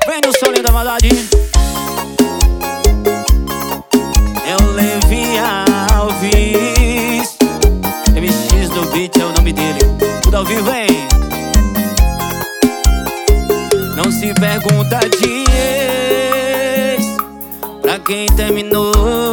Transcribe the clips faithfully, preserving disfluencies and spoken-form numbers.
Vem no solinho da maldade. É o Levi Alves. M X do beat é o nome dele. Tudo ao vivo, hein? Não se pergunta de ex pra quem terminou.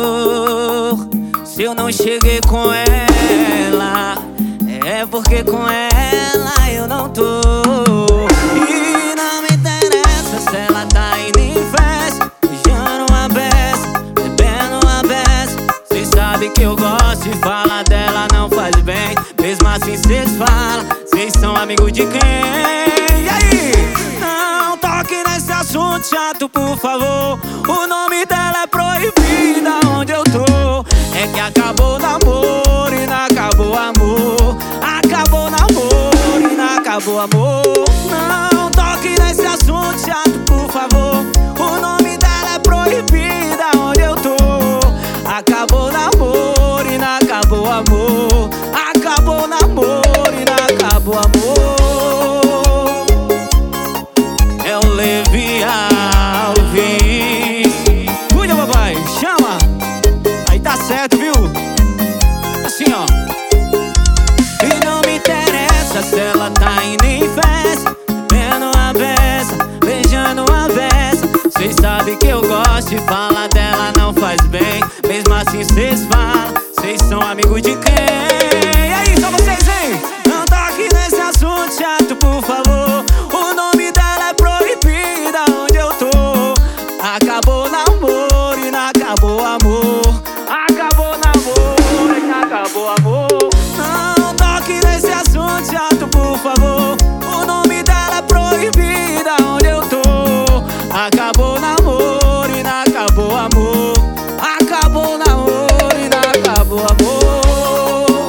Se eu não cheguei com ela, é porque com ela eu não tô. E não me interessa se ela tá indo em festa, beijando uma beça, bebendo uma beça. Cês sabem que eu gosto e falar dela não faz bem. Mesmo assim cês falam, cês são amigos de quem? E aí? Não toque nesse assunto chato, por favor. O nome dela é proibido onde eu tô. É que acabou o namoro e não acabou o amor. Acabou o namoro e não acabou o amor. Não toque nesse assunto chato, por favor. O nome dela é proibido onde eu tô. Acabou o namoro e não acabou o amor. Acabou o namoro e não acabou o amor. É o Levi Alves. Cuida, papai, chama. Aí tá certo, viu? Assim, ó. E não me interessa se ela tá indo em festa, bebendo uma beça, beijando uma beça. Cês sabem que eu gosto e falar dela não faz bem. Mesmo assim cês falam, cês são amigos de quem? E aí, só vocês, hein? Não toque nesse assunto chato, por favor. O nome dela é proibido onde eu tô. Acabou o namoro e não acabou o amor. Acabou o namoro e não acabou o amor. Não toque nesse assunto chato, por favor. O nome dela é proibido onde eu tô. Acabou o namoro e não acabou o amor. Acabou o namoro e não acabou o amor.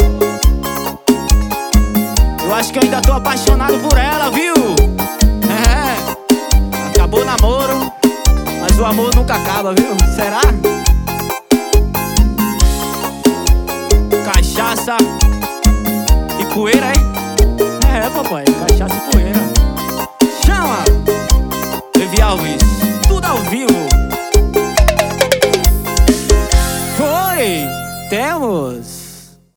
Eu acho que eu ainda tô apaixonado por ela, viu? É, acabou o namoro, mas o amor nunca acaba, viu? Será? Cachaça e poeira, hein? É, papai, cachaça e poeira. Chama! Levi Alves.